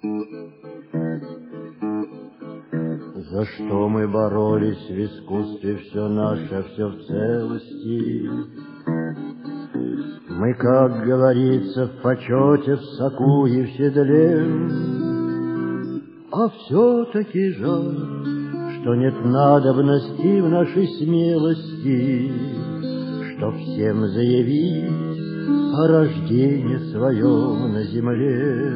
За что мы боролись в искусстве, все наше, все в целости. Мы, как говорится, в почете, в соку и в седле. А все-таки жаль, что нет надобности в нашей смелости, чтоб всем заявить о рождении своем на земле.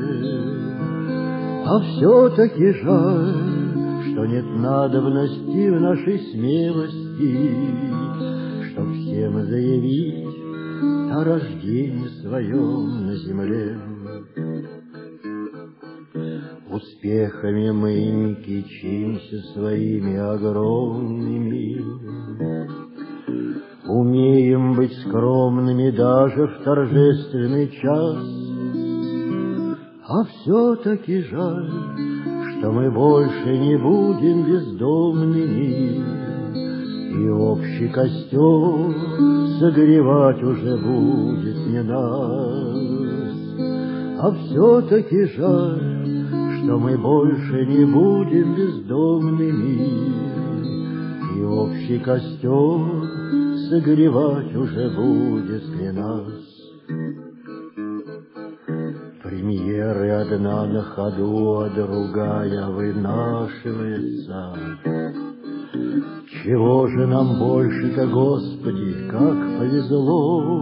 А все-таки жаль, что нет надобности в нашей смелости, чтоб всем заявить о рождении своем на земле. Успехами мы не кичимся своими огромными, умеем быть скромными даже в торжественный час. А все-таки жаль, что мы больше не будем бездомными, и общий костер согревать уже будет не нас. А все-таки жаль, что мы больше не будем бездомными, и общий костер согревать уже будет не нас. Премьеры одна на ходу, а другая вынашивается. Чего же нам больше-то, Господи, как повезло!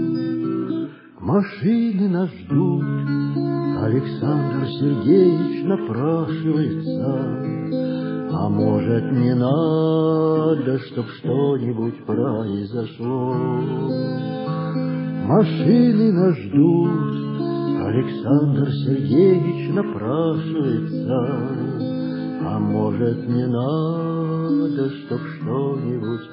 Машины нас ждут, Александр Сергеевич напрашивается. А может, не надо, чтоб что-нибудь произошло? Машины нас ждут, Александр Сергеевич напрашивается. А может, не надо, чтоб что-нибудь